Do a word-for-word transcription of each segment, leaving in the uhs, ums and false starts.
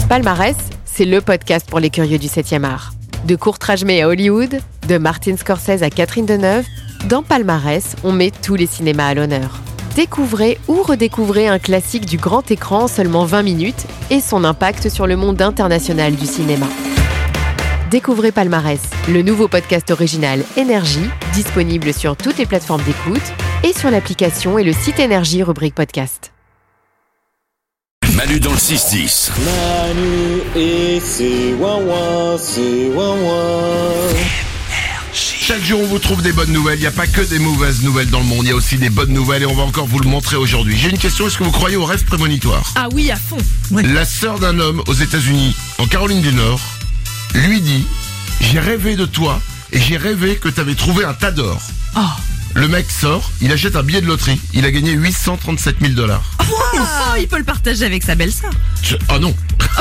Palmarès, c'est le podcast pour les curieux du septième art. De Kurt Rajmé à Hollywood, de Martin Scorsese à Catherine Deneuve, dans Palmarès, on met tous les cinémas à l'honneur. Découvrez ou redécouvrez un classique du grand écran en seulement vingt minutes et son impact sur le monde international du cinéma. Découvrez Palmarès, le nouveau podcast original Énergie, disponible sur toutes les plateformes d'écoute et sur l'application et le site Énergie rubrique podcast. Manu dans le six dix. Manu et c'est ouin ouin, c'est ouin ouin. Chaque jour, on vous trouve des bonnes nouvelles. Il n'y a pas que des mauvaises nouvelles dans le monde. Il y a aussi des bonnes nouvelles et on va encore vous le montrer aujourd'hui. J'ai une question. Est-ce que vous croyez aux rêves prémonitoires ? Ah oui, à fond. Ouais. La sœur d'un homme aux États-Unis, en Caroline du Nord, lui dit « J'ai rêvé de toi et j'ai rêvé que tu avais trouvé un tas d'or. Oh. » Le mec sort, il achète un billet de loterie. Il a gagné huit cent trente-sept mille dollars. Oh, il peut le partager avec sa belle-sœur. Oh non.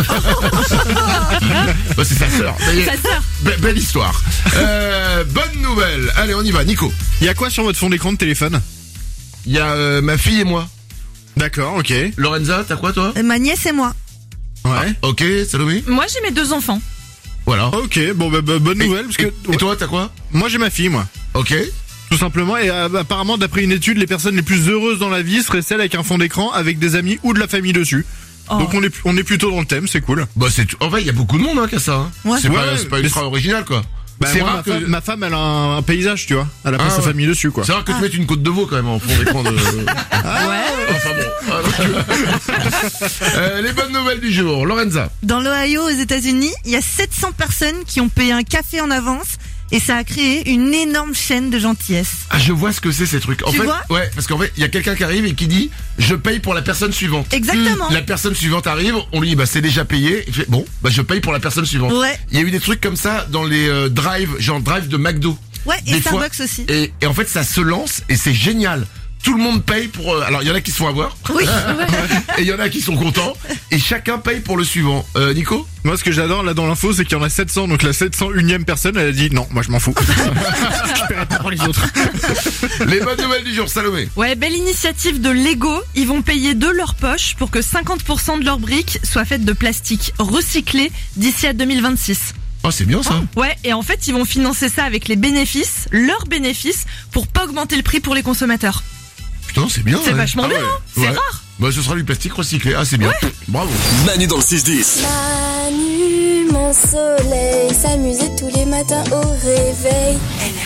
Bah, c'est sa sœur. Sa sœur. Be- belle histoire. Euh, bonne nouvelle. Allez, on y va. Nico. Il y a quoi sur votre fond d'écran de téléphone ? Il y a euh, ma fille et moi. D'accord, ok. Lorenza, t'as quoi toi ? Ma nièce et moi. Ouais. Ah, ok, Salomé. Moi, j'ai mes deux enfants. Voilà. Ok, bon bah, bah bonne Et, nouvelle parce que et, et toi, t'as quoi ? moi j'ai ma fille moi. Ok. Tout simplement et euh, apparemment d'après une étude les personnes les plus heureuses dans la vie seraient celles avec un fond d'écran avec des amis ou de la famille dessus. Oh. Donc on est on est plutôt dans le thème, c'est cool. Bah c'est tout. En vrai, il y a beaucoup de monde hein, qui a ça. Hein. Ouais. C'est Ouais, pas, ouais, c'est pas mais ultra c'est- original quoi. Bah, c'est moi, rare ma, que. femme, ma femme elle a un, un paysage tu vois. Elle a pas Ah, sa ouais. famille dessus quoi. C'est rare que tu mettes une côte de veau quand même en fond d'écran de. Ouais. Enfin bon. euh, les bonnes nouvelles du jour. Lorenza. Dans l'Ohio, aux États-Unis, il y a sept cents personnes qui ont payé un café en avance et ça a créé une énorme chaîne de gentillesse. Ah, je vois ce que c'est ces trucs. En Tu fait, vois ouais, parce qu'en fait, il y a quelqu'un qui arrive et qui dit je paye pour la personne suivante. Exactement. La personne suivante arrive, on lui dit bah c'est déjà payé. Il fait bon, bah je paye pour la personne suivante. Ouais. Il y a eu des trucs comme ça dans les euh, drives, genre drive de McDo. Ouais, et Des fois- Starbucks aussi. Et, et en fait, ça se lance et c'est génial. Tout le monde paye pour. Euh, alors, il y en a qui se font avoir. Oui. Et il y en a qui sont contents. Et chacun paye pour le suivant. Euh, Nico ? Moi ce que j'adore là dans l'info c'est qu'il y en a sept cents donc la sept cent unième personne elle a dit non moi je m'en fous. Je paierai pas pour les autres. Les bonnes nouvelles du jour, Salomé. Ouais, belle initiative de Lego. Ils vont payer de leur poche pour que cinquante pour cent de leurs briques soient faites de plastique recyclé d'ici à deux mille vingt-six. Oh, c'est bien ça. Ouais, et en fait, ils vont financer ça avec les bénéfices, leurs bénéfices, pour pas augmenter le prix pour les consommateurs. Putain, c'est bien. C'est ouais. vachement Ah bien, ouais. hein. C'est Ouais. rare. Bah, ce sera du plastique recyclé. Ah, c'est bien. Bravo. Manu dans le six dix. Manu, mon soleil, s'amuser tous les matins au réveil.